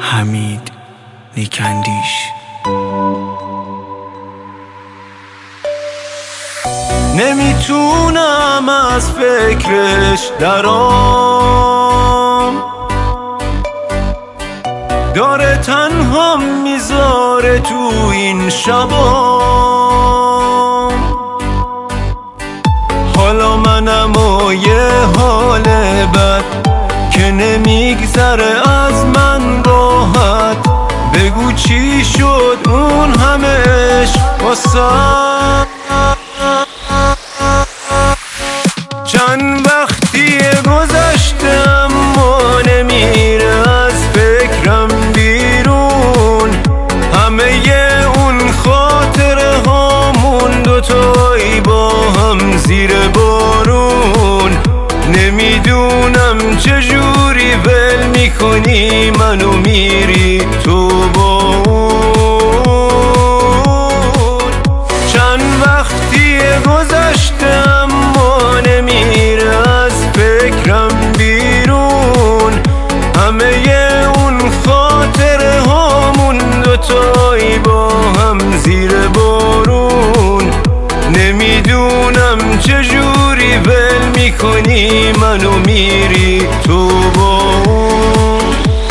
حمید نیکندیش. نمیتونم از فکرش درام، داره تنها میذاره تو این شبام. حالا منم و یه حال بد که نمیگذره از من راحت. بگو چی شد اون همه عشق واسم؟ چند وقتیه گذشته اما نمیره از فکرم بیرون. همه اون خاطره هامون دوتایی با هم زیر بارون. نمیدونم چجوری ول میکنی منو میری تو با اون. چند وقتیه گذشته اما نمیره از فکرم بیرون. همه اون خاطره هامون دوتایی با هم زیر بارون. نمیدونم چجوری ول میکنی منو میری تو با اون.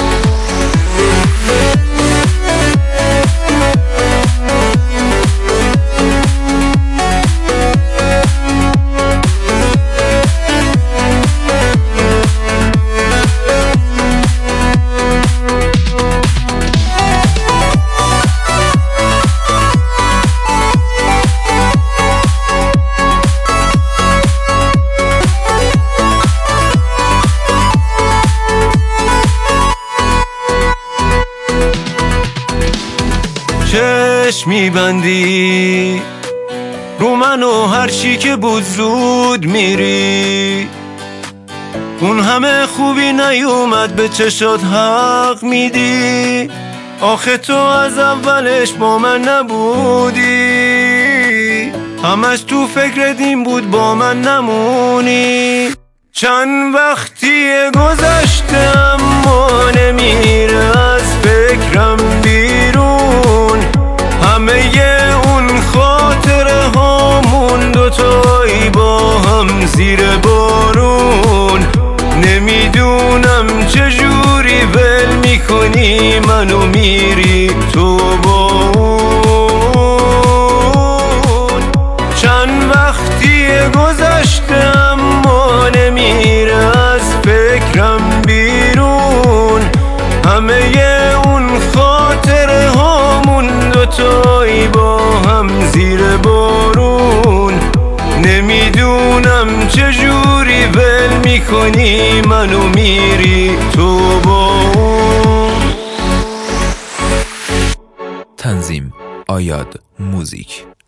چشم میبندی رو من و هرچی که بود زود میری. اون همه خوبی نیومد به چشات حق میدی. آخه تو از اولش با من نبودی، همش تو فکرت این بود با من نمونی. چند وقتیه گذشته اما نمیره از فکرم بیرون. همه اون خاطره هامون دوتایی با هم زیر بارون. نمیدونم چجوری ول میکنی منو میری تو با اون. چند وقتیه گذشته اما نمیره از فکرم بیرون. همه اون خاطره هامون دوتایی با هم زیر بارون. نمیدونم چجوری ول میکنی منو میری تو با اون. تنظیم آیاد موزیک.